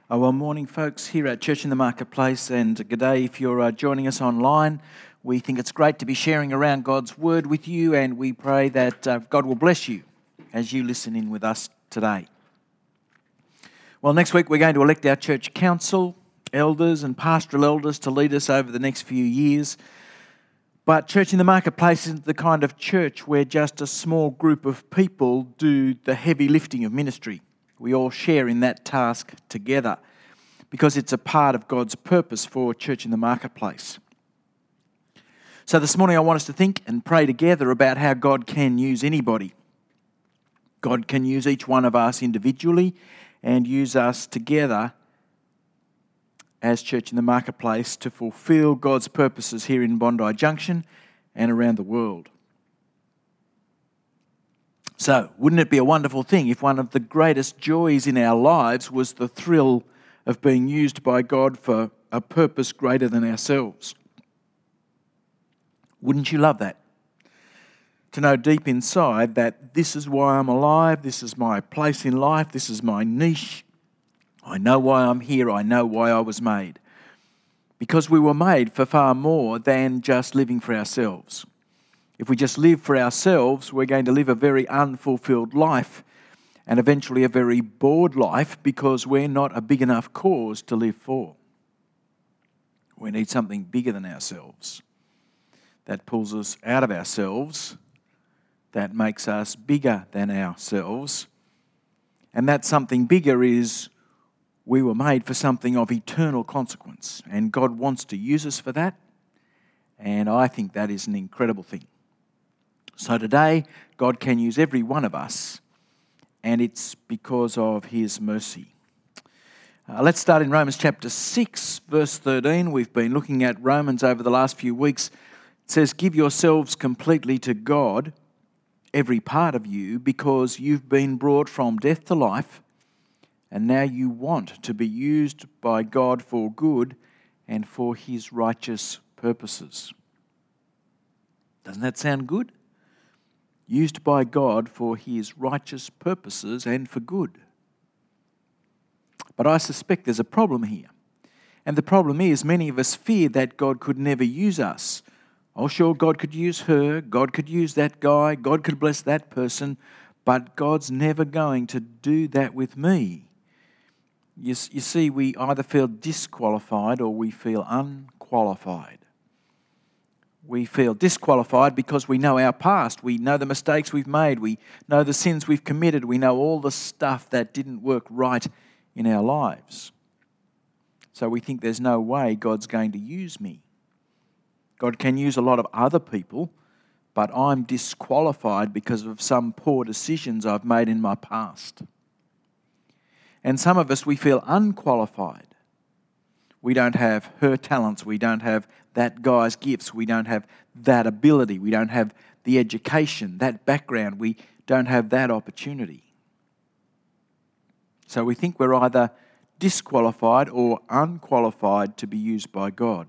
Oh, well, morning, folks, here at Church in the Marketplace, and good day if you're joining us online. We think it's great to be sharing around God's Word with you, and we pray that God will bless you as you listen in with us today. Well, next week we're going to elect our church council, elders and pastoral elders to lead us over the next few years. But Church in the Marketplace isn't the kind of church where just a small group of people do the heavy lifting of ministry. We all share in that task together because it's a part of God's purpose for Church in the Marketplace. So this morning I want us to think and pray together about how God can use anybody. God can use each one of us individually and use us together as Church in the Marketplace to fulfill God's purposes here in Bondi Junction and around the world. So, wouldn't it be a wonderful thing if one of the greatest joys in our lives was the thrill of being used by God for a purpose greater than ourselves? Wouldn't you love that? To know deep inside that this is why I'm alive, this is my place in life, this is my niche. I know why I'm here, I know why I was made. Because we were made for far more than just living for ourselves. If we just live for ourselves, we're going to live a very unfulfilled life and eventually a very bored life because we're not a big enough cause to live for. We need something bigger than ourselves that pulls us out of ourselves, that makes us bigger than ourselves. And that something bigger is we were made for something of eternal consequence, and God wants to use us for that, and I think that is an incredible thing. So today, God can use every one of us, and it's because of His mercy. Let's start in Romans chapter 6, verse 13. We've been looking at Romans over the last few weeks. It says, "Give yourselves completely to God, every part of you, because you've been brought from death to life, and now you want to be used by God for good and for His righteous purposes." Doesn't that sound good? Used by God for His righteous purposes and for good. But I suspect there's a problem here. And the problem is many of us fear that God could never use us. Oh, sure, God could use her, God could use that guy, God could bless that person, but God's never going to do that with me. You see, we either feel disqualified or we feel unqualified. We feel disqualified because we know our past. We know the mistakes we've made. We know the sins we've committed. We know all the stuff that didn't work right in our lives. So we think there's no way God's going to use me. God can use a lot of other people, but I'm disqualified because of some poor decisions I've made in my past. And some of us, we feel unqualified. We don't have her talents. We don't have that guy's gifts. We don't have that ability. We don't have the education, that background. We don't have that opportunity. So we think we're either disqualified or unqualified to be used by God.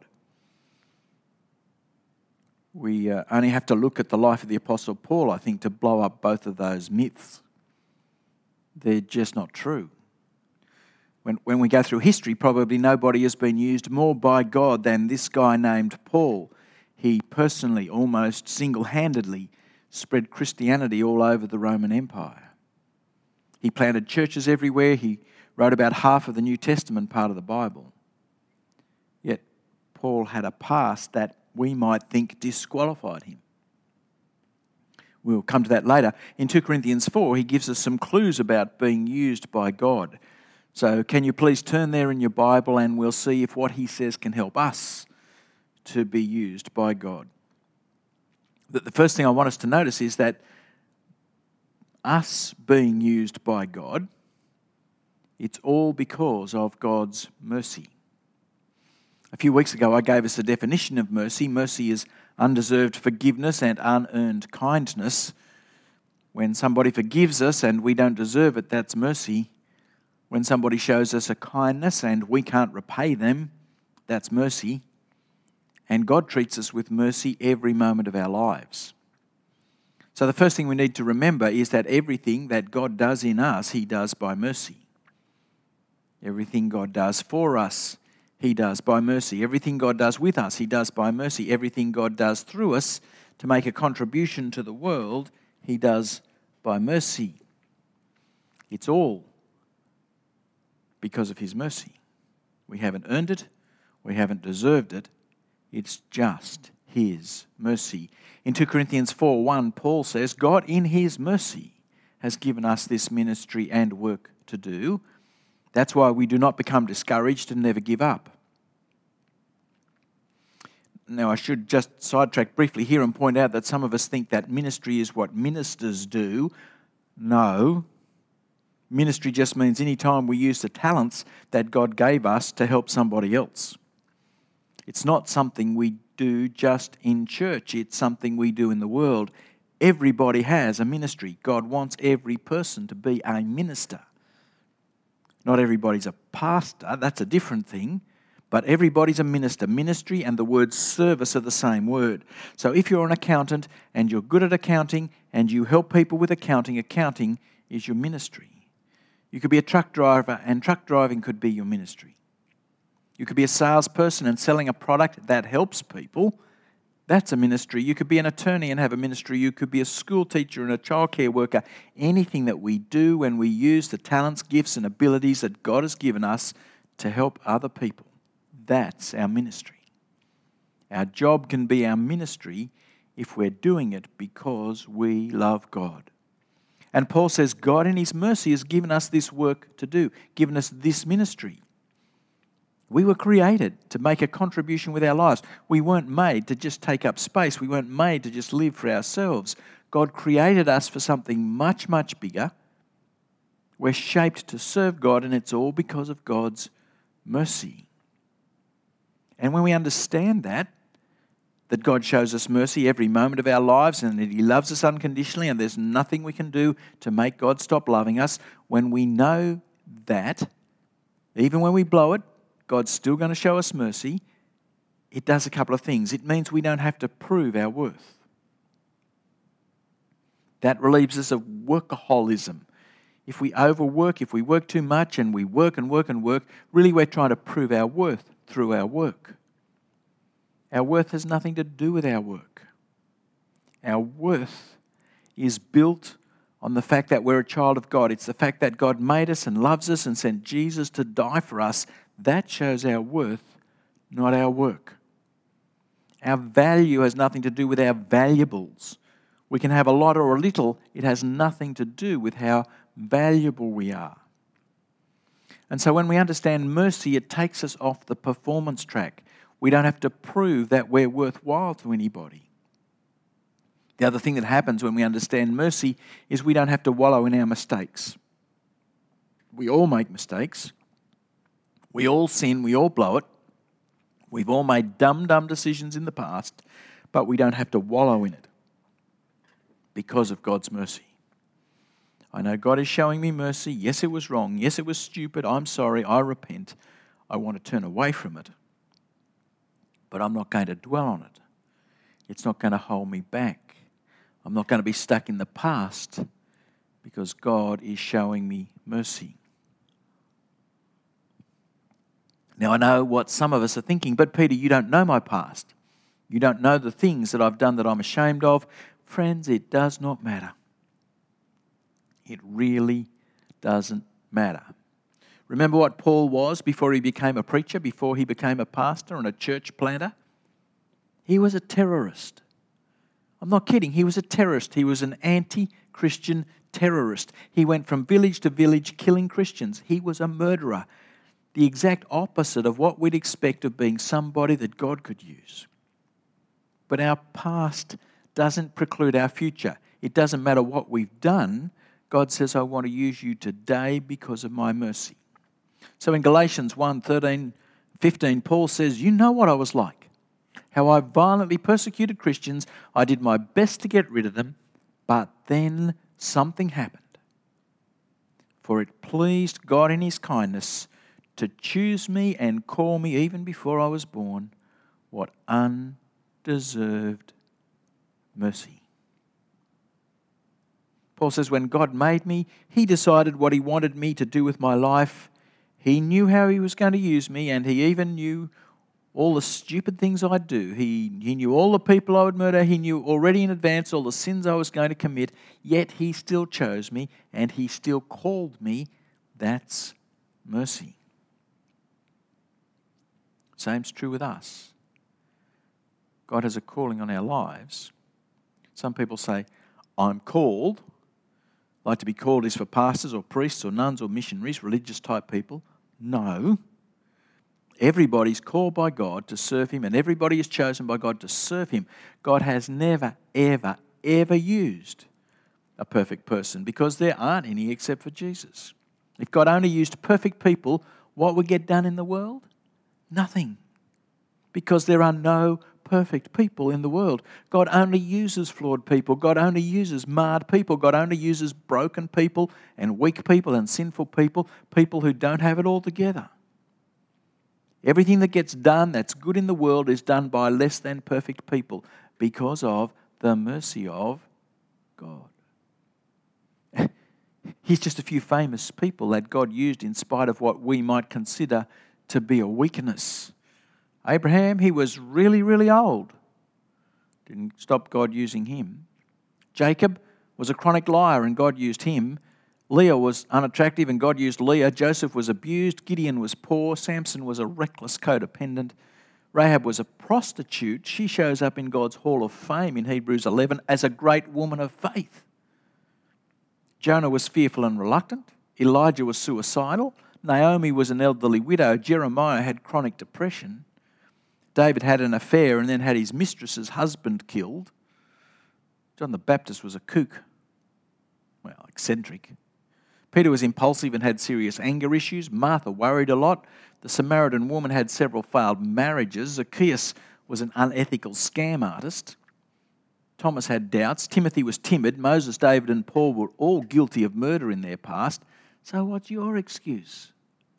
We only have to look at the life of the Apostle Paul, I think, to blow up both of those myths. They're just not true. When we go through history, probably nobody has been used more by God than this guy named Paul. He personally, almost single-handedly, spread Christianity all over the Roman Empire. He planted churches everywhere. He wrote about half of the New Testament part of the Bible. Yet Paul had a past that we might think disqualified him. We'll come to that later. In 2 Corinthians 4, he gives us some clues about being used by God. So can you please turn there in your Bible and we'll see if what he says can help us to be used by God. The first thing I want us to notice is that us being used by God, it's all because of God's mercy. A few weeks ago I gave us a definition of mercy. Mercy is undeserved forgiveness and unearned kindness. When somebody forgives us and we don't deserve it, that's mercy. When somebody shows us a kindness and we can't repay them, that's mercy. And God treats us with mercy every moment of our lives. So the first thing we need to remember is that everything that God does in us, He does by mercy. Everything God does for us, He does by mercy. Everything God does with us, He does by mercy. Everything God does through us to make a contribution to the world, He does by mercy. It's all because of His mercy. We haven't earned it. We haven't deserved it. It's just His mercy. In 2 Corinthians 4:1, Paul says, God in His mercy has given us this ministry and work to do. That's why we do not become discouraged and never give up. Now, I should just sidetrack briefly here and point out that some of us think that ministry is what ministers do. No. Ministry just means any time we use the talents that God gave us to help somebody else. It's not something we do just in church. It's something we do in the world. Everybody has a ministry. God wants every person to be a minister. Not everybody's a pastor. That's a different thing. But everybody's a minister. Ministry and the word service are the same word. So if you're an accountant and you're good at accounting and you help people with accounting, accounting is your ministry. You could be a truck driver and truck driving could be your ministry. You could be a salesperson and selling a product that helps people. That's a ministry. You could be an attorney and have a ministry. You could be a school teacher and a childcare worker. Anything that we do when we use the talents, gifts and abilities that God has given us to help other people, that's our ministry. Our job can be our ministry if we're doing it because we love God. And Paul says God in His mercy has given us this work to do, given us this ministry. We were created to make a contribution with our lives. We weren't made to just take up space. We weren't made to just live for ourselves. God created us for something much, much bigger. We're shaped to serve God, and it's all because of God's mercy. And when we understand that God shows us mercy every moment of our lives and that He loves us unconditionally and there's nothing we can do to make God stop loving us, when we know that, even when we blow it, God's still going to show us mercy, it does a couple of things. It means we don't have to prove our worth. That relieves us of workaholism. If we overwork, if we work too much and we work and work and work, really we're trying to prove our worth through our work. Our worth has nothing to do with our work. Our worth is built on the fact that we're a child of God. It's the fact that God made us and loves us and sent Jesus to die for us. That shows our worth, not our work. Our value has nothing to do with our valuables. We can have a lot or a little. It has nothing to do with how valuable we are. And so when we understand mercy, it takes us off the performance track. We don't have to prove that we're worthwhile to anybody. The other thing that happens when we understand mercy is we don't have to wallow in our mistakes. We all make mistakes. We all sin. We all blow it. We've all made dumb decisions in the past, but we don't have to wallow in it because of God's mercy. I know God is showing me mercy. Yes, it was wrong. Yes, it was stupid. I'm sorry. I repent. I want to turn away from it. But I'm not going to dwell on it. It's not going to hold me back. I'm not going to be stuck in the past because God is showing me mercy. Now, I know what some of us are thinking, but Peter, you don't know my past. You don't know the things that I've done that I'm ashamed of. Friends, it does not matter. It really doesn't matter. Remember what Paul was before he became a preacher, before he became a pastor and a church planter? He was a terrorist. I'm not kidding. He was a terrorist. He was an anti-Christian terrorist. He went from village to village killing Christians. He was a murderer. The exact opposite of what we'd expect of being somebody that God could use. But our past doesn't preclude our future. It doesn't matter what we've done. God says, I want to use you today because of my mercy. So in Galatians 1:13-15, Paul says, you know what I was like. How I violently persecuted Christians. I did my best to get rid of them, but then something happened. For it pleased God in His kindness to choose me and call me even before I was born. What undeserved mercy. Paul says when God made me, He decided what He wanted me to do with my life. He knew how he was going to use me, and he even knew all the stupid things I'd do. He knew all the people I would murder. He knew already in advance all the sins I was going to commit, yet he still chose me and he still called me. That's mercy. Same's true with us. God has a calling on our lives. Some people say, I'm called. Like to be called is for pastors or priests or nuns or missionaries, religious type people. No. Everybody's called by God to serve him, and everybody is chosen by God to serve him. God has never, ever, ever used a perfect person because there aren't any except for Jesus. If God only used perfect people, what would get done in the world? Nothing. Because there are no perfect people in the world. God only uses flawed people. God only uses marred people. God only uses broken people and weak people and sinful people, people who don't have it all together. Everything that gets done that's good in the world is done by less than perfect people because of the mercy of God. Here's just a few famous people that God used in spite of what we might consider to be a weakness. Abraham, he was really, really old. Didn't stop God using him. Jacob was a chronic liar and God used him. Leah was unattractive and God used Leah. Joseph was abused. Gideon was poor. Samson was a reckless codependent. Rahab was a prostitute. She shows up in God's Hall of Fame in Hebrews 11 as a great woman of faith. Jonah was fearful and reluctant. Elijah was suicidal. Naomi was an elderly widow. Jeremiah had chronic depression. David had an affair and then had his mistress's husband killed. John the Baptist was a kook. Well, eccentric. Peter was impulsive and had serious anger issues. Martha worried a lot. The Samaritan woman had several failed marriages. Zacchaeus was an unethical scam artist. Thomas had doubts. Timothy was timid. Moses, David and Paul were all guilty of murder in their past. So what's your excuse?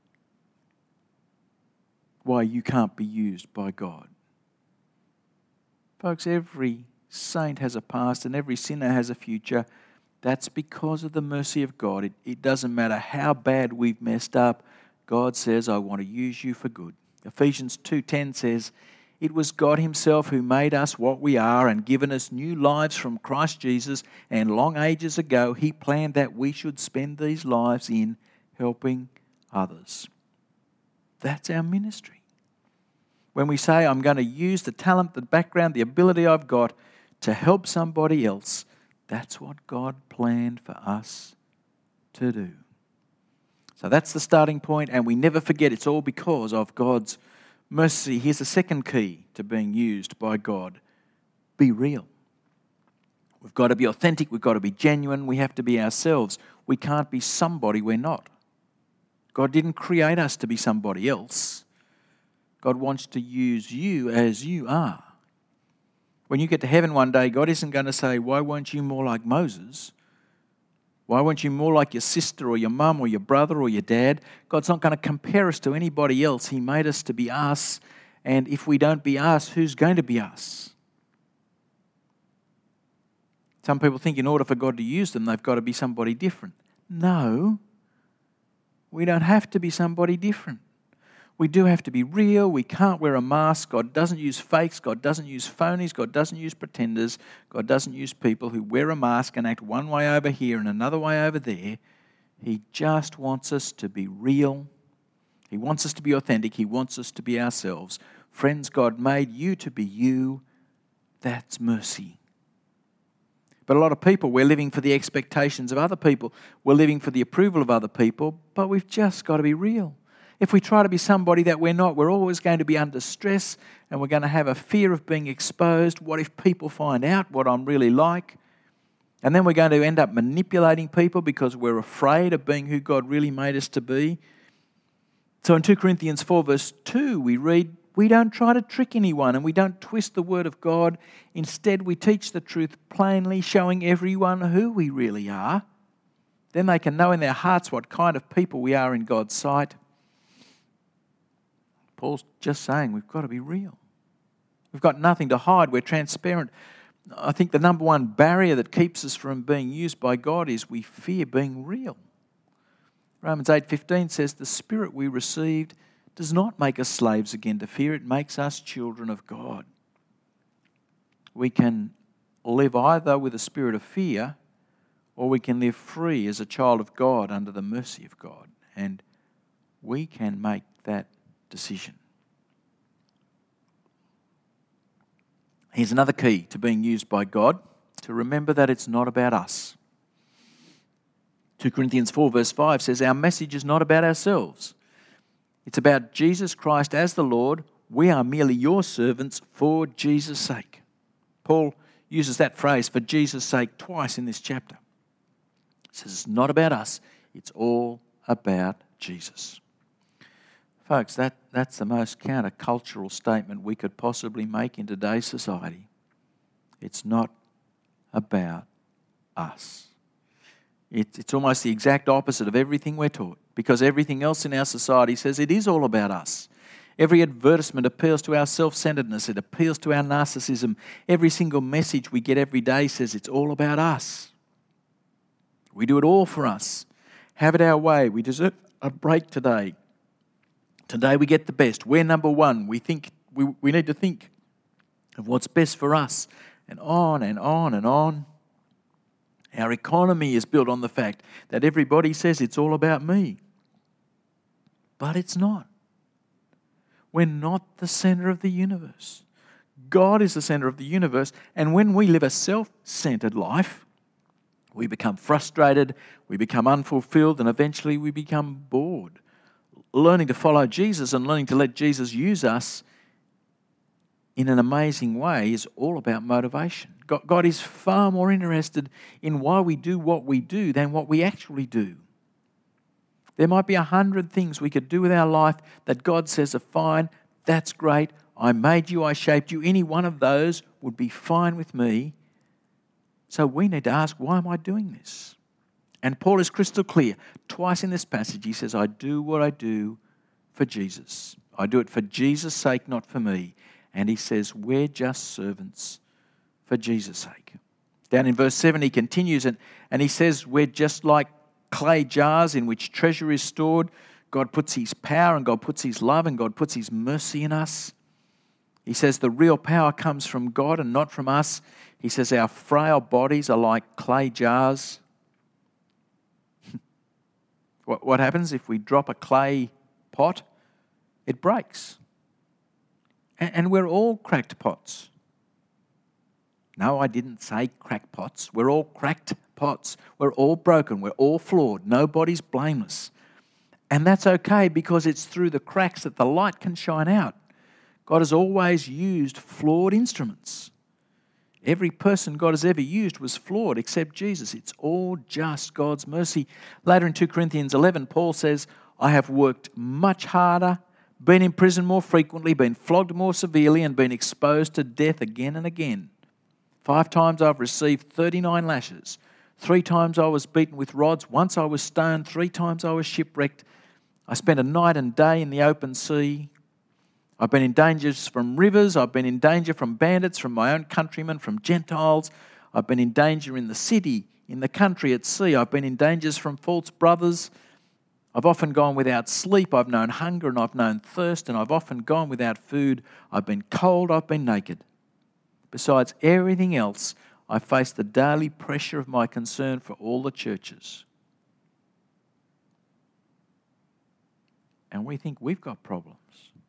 Why you can't be used by God? Folks, every saint has a past and every sinner has a future. That's because of the mercy of God. It doesn't matter how bad we've messed up. God says, I want to use you for good. Ephesians 2:10 says, it was God himself who made us what we are and given us new lives from Christ Jesus. And long ages ago, he planned that we should spend these lives in helping others. That's our ministry. When we say, I'm going to use the talent, the background, the ability I've got to help somebody else, that's what God planned for us to do. So that's the starting point, and we never forget it's all because of God's mercy. Here's the second key to being used by God. Be real. We've got to be authentic. We've got to be genuine. We have to be ourselves. We can't be somebody we're not. God didn't create us to be somebody else. God wants to use you as you are. When you get to heaven one day, God isn't going to say, why weren't you more like Moses? Why weren't you more like your sister or your mum or your brother or your dad? God's not going to compare us to anybody else. He made us to be us. And if we don't be us, who's going to be us? Some people think in order for God to use them, they've got to be somebody different. No, we don't have to be somebody different. We do have to be real. We can't wear a mask. God doesn't use fakes. God doesn't use phonies. God doesn't use pretenders. God doesn't use people who wear a mask and act one way over here and another way over there. He just wants us to be real. He wants us to be authentic. He wants us to be ourselves. Friends, God made you to be you. That's mercy. But a lot of people, we're living for the expectations of other people. We're living for the approval of other people, but we've just got to be real. If we try to be somebody that we're not, we're always going to be under stress and we're going to have a fear of being exposed. What if people find out what I'm really like? And then we're going to end up manipulating people because we're afraid of being who God really made us to be. So in 2 Corinthians 4 verse 2 we read, we don't try to trick anyone and we don't twist the word of God. Instead we teach the truth plainly, showing everyone who we really are. Then they can know in their hearts what kind of people we are in God's sight. Paul's just saying we've got to be real. We've got nothing to hide. We're transparent. I think the number one barrier that keeps us from being used by God is we fear being real. Romans 8:15 says, the Spirit we received does not make us slaves again to fear, it makes us children of God. We can live either with a spirit of fear, or we can live free as a child of God under the mercy of God. And we can make that decision. Here's another key to being used by God, to remember that it's not about us. 2 Corinthians 4 verse 5 says, our message is not about ourselves. It's about Jesus Christ as the Lord. We are merely your servants for Jesus' sake. Paul uses that phrase, for Jesus' sake, twice in this chapter. He says it's not about us, it's all about Jesus. Folks, that's the most countercultural statement we could possibly make in today's society. It's not about us. It's almost the exact opposite of everything we're taught, because everything else in our society says it is all about us. Every advertisement appeals to our self-centeredness. It appeals to our narcissism. Every single message we get every day says it's all about us. We do it all for us. Have it our way. We deserve a break today. Today we get the best. We're number one. We need to think of what's best for us. And on and on and on. Our economy is built on the fact that everybody says it's all about me. But it's not. We're not the center of the universe. God is the center of the universe. And when we live a self-centered life, we become frustrated, we become unfulfilled, and eventually we become bored. Learning to follow Jesus and learning to let Jesus use us in an amazing way is all about motivation. God is far more interested in why we do what we do than what we actually do. There might be 100 things we could do with our life that God says are fine, that's great, I made you, I shaped you, any one of those would be fine with me. So we need to ask, why am I doing this? And Paul is crystal clear. Twice in this passage he says, I do what I do for Jesus. I do it for Jesus' sake, not for me. And he says, we're just servants for Jesus' sake. Down in verse 7 he continues and he says, we're just like clay jars in which treasure is stored. God puts his power and God puts his love and God puts his mercy in us. He says the real power comes from God and not from us. He says our frail bodies are like clay jars. What happens if we drop a clay pot? It breaks. And we're all cracked pots. No, I didn't say crackpots. We're all cracked pots. We're all broken. We're all flawed. Nobody's blameless. And that's okay because it's through the cracks that the light can shine out. God has always used flawed instruments. Every person God has ever used was flawed except Jesus. It's all just God's mercy. Later in 2 Corinthians 11, Paul says, I have worked much harder, been in prison more frequently, been flogged more severely, and been exposed to death again and again. 5 times I've received 39 lashes. 3 times I was beaten with rods. Once I was stoned. 3 times I was shipwrecked. I spent a night and day in the open sea. I've been in dangers from rivers. I've been in danger from bandits, from my own countrymen, from Gentiles. I've been in danger in the city, in the country, at sea. I've been in dangers from false brothers. I've often gone without sleep. I've known hunger and I've known thirst, and I've often gone without food. I've been cold. I've been naked. Besides everything else, I face the daily pressure of my concern for all the churches. And we think we've got problems.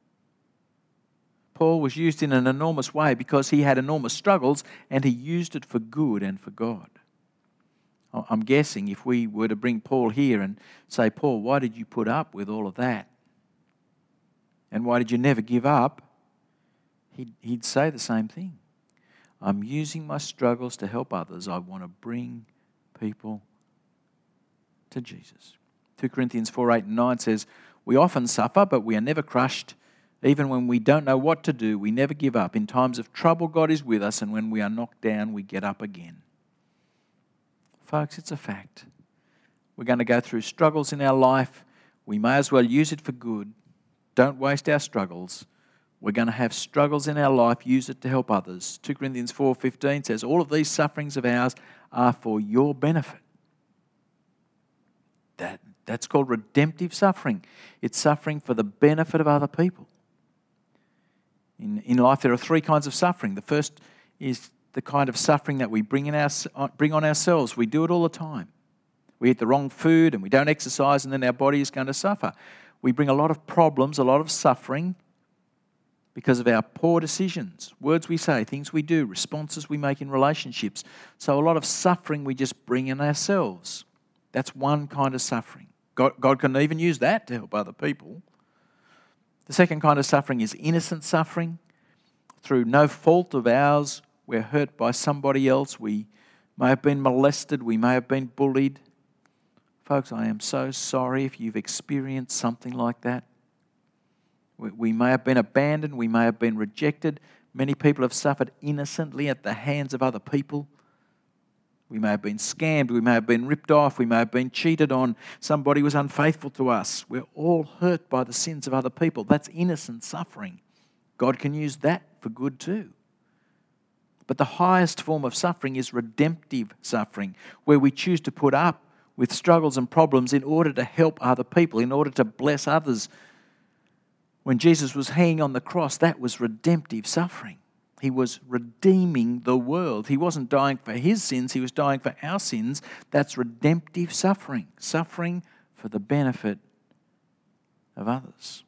Paul was used in an enormous way because he had enormous struggles and he used it for good and for God. I'm guessing if we were to bring Paul here and say, Paul, why did you put up with all of that? And why did you never give up? He'd say the same thing. I'm using my struggles to help others. I want to bring people to Jesus. 2 Corinthians 4:8 and 9 says, we often suffer, but we are never crushed. Even when we don't know what to do, we never give up. In times of trouble, God is with us, and when we are knocked down, we get up again. Folks, it's a fact. We're going to go through struggles in our life. We may as well use it for good. Don't waste our struggles. We're going to have struggles in our life. Use it to help others. 2 Corinthians 4:15 says, all of these sufferings of ours are for your benefit. That's called redemptive suffering. It's suffering for the benefit of other people. In life, there are three kinds of suffering. The first is the kind of suffering that we bring on ourselves. We do it all the time. We eat the wrong food and we don't exercise, and then our body is going to suffer. We bring a lot of problems, a lot of suffering because of our poor decisions, words we say, things we do, responses we make in relationships. So a lot of suffering we just bring in ourselves. That's one kind of suffering. God can even use that to help other people. The second kind of suffering is innocent suffering. Through no fault of ours, we're hurt by somebody else. We may have been molested. We may have been bullied. Folks, I am so sorry if you've experienced something like that. We may have been abandoned. We may have been rejected. Many people have suffered innocently at the hands of other people. We may have been scammed. We may have been ripped off. We may have been cheated on. Somebody was unfaithful to us. We're all hurt by the sins of other people. That's innocent suffering. God can use that for good too. But the highest form of suffering is redemptive suffering, where we choose to put up with struggles and problems in order to help other people, in order to bless others. When Jesus was hanging on the cross, that was redemptive suffering. He was redeeming the world. He wasn't dying for his sins, he was dying for our sins. That's redemptive suffering, suffering for the benefit of others.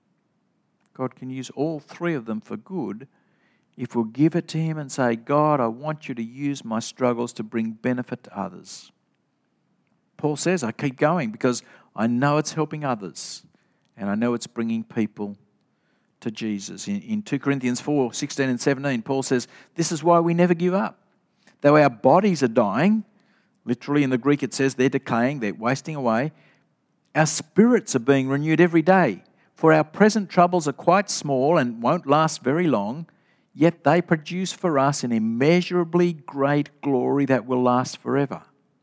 God can use all three of them for good if we'll give it to him and say, God, I want you to use my struggles to bring benefit to others. Paul says, I keep going because I know it's helping others and I know it's bringing people to Jesus. In 2 Corinthians 4, 16 and 17, Paul says, this is why we never give up. Though our bodies are dying, literally in the Greek it says they're decaying, they're wasting away, our spirits are being renewed every day. For our present troubles are quite small and won't last very long, yet they produce for us an immeasurably great glory that will last forever.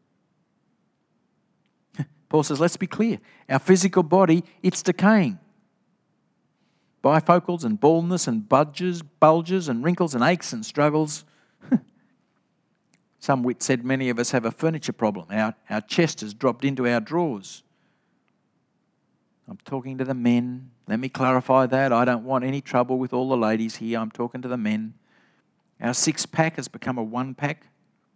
Paul says, let's be clear. Our physical body, it's decaying. Bifocals and baldness and bulges and wrinkles and aches and struggles. Some wit said many of us have a furniture problem. Our chest has dropped into our drawers. I'm talking to the men. Let me clarify that. I don't want any trouble with all the ladies here. I'm talking to the men. Our six-pack has become a one-pack.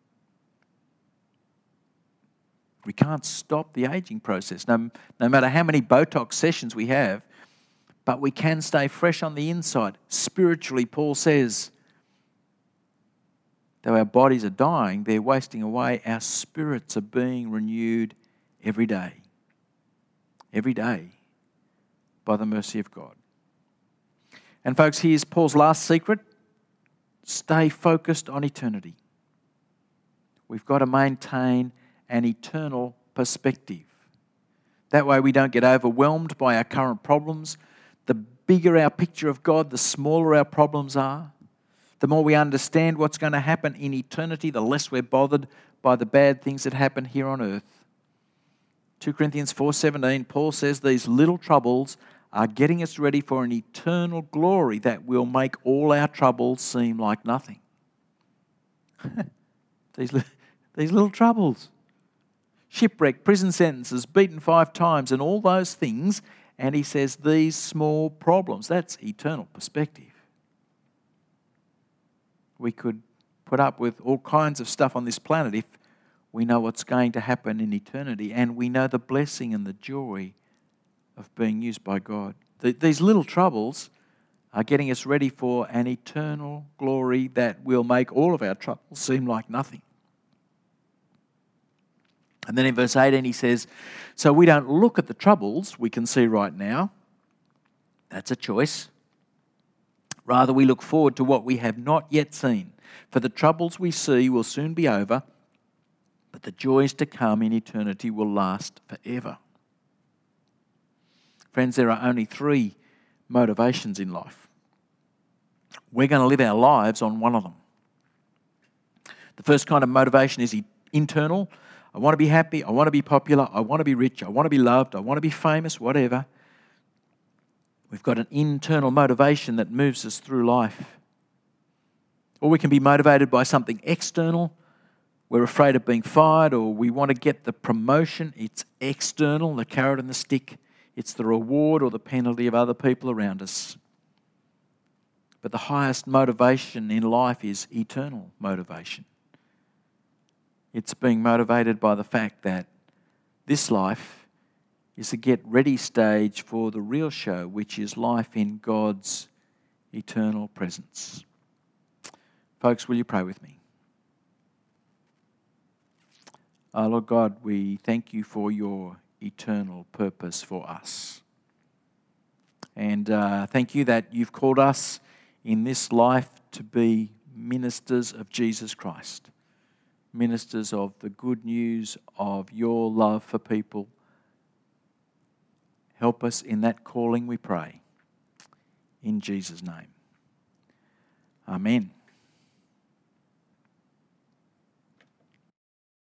We can't stop the aging process, no matter how many Botox sessions we have, but we can stay fresh on the inside. Spiritually, Paul says, though our bodies are dying, they're wasting away, our spirits are being renewed every day. Every day, by the mercy of God. And folks, here's Paul's last secret. Stay focused on eternity. We've got to maintain an eternal perspective. That way we don't get overwhelmed by our current problems. The bigger our picture of God, the smaller our problems are. The more we understand what's going to happen in eternity, the less we're bothered by the bad things that happen here on earth. 2 Corinthians 4:17, Paul says these little troubles are getting us ready for an eternal glory that will make all our troubles seem like nothing. These little troubles. Shipwreck, prison sentences, beaten 5 times, and all those things. And he says these small problems, that's eternal perspective. We could put up with all kinds of stuff on this planet if we know what's going to happen in eternity, and we know the blessing and the joy of being used by God. These little troubles are getting us ready for an eternal glory that will make all of our troubles seem like nothing. And then in verse 18 he says, so we don't look at the troubles we can see right now. That's a choice. Rather, we look forward to what we have not yet seen. For the troubles we see will soon be over, but the joys to come in eternity will last forever. Friends, there are only 3 motivations in life. We're going to live our lives on one of them. The first kind of motivation is internal. I want to be happy, I want to be popular, I want to be rich, I want to be loved, I want to be famous, whatever. We've got an internal motivation that moves us through life. Or we can be motivated by something external. we're afraid of being fired, or we want to get the promotion. It's external, the carrot and the stick. It's the reward or the penalty of other people around us. But the highest motivation in life is eternal motivation. It's being motivated by the fact that this life is a get ready stage for the real show, which is life in God's eternal presence. Folks, will you pray with me? Lord God, we thank you for your eternal purpose for us. And thank you that you've called us in this life to be ministers of Jesus Christ, ministers of the good news of your love for people. Help us in that calling, we pray. In Jesus' name. Amen.